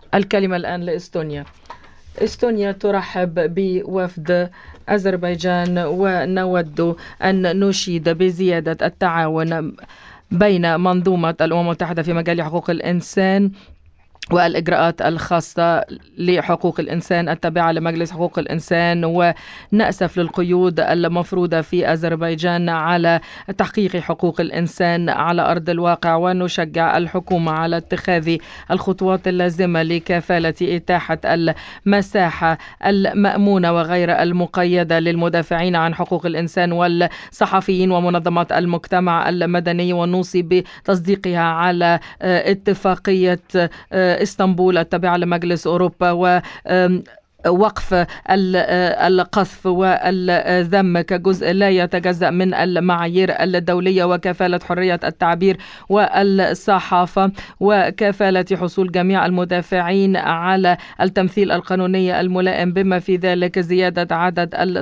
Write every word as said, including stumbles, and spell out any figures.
الكلمة الآن لإستونيا. إستونيا ترحب بوفد أذربيجان، ونود أن نشيد بزيادة التعاون بين منظومة الأمم المتحدة في مجال حقوق الإنسان والإجراءات الخاصة لحقوق الإنسان التابعة لمجلس حقوق الإنسان، ونأسف للقيود المفروضة في أذربيجان على تحقيق حقوق الإنسان على أرض الواقع، ونشجع الحكومة على اتخاذ الخطوات اللازمة لكفالة إتاحة المساحة المأمونة وغير المقيدة للمدافعين عن حقوق الإنسان والصحفيين ومنظمات المجتمع المدني، ونوصي بتصديقها على اتفاقية اسطنبول التابعة لمجلس أوروبا، و وقف القذف والذم كجزء لا يتجزأ من المعايير الدولية، وكفالة حرية التعبير والصحافة، وكفالة حصول جميع المدافعين على التمثيل القانوني الملائم، بما في ذلك زيادة عدد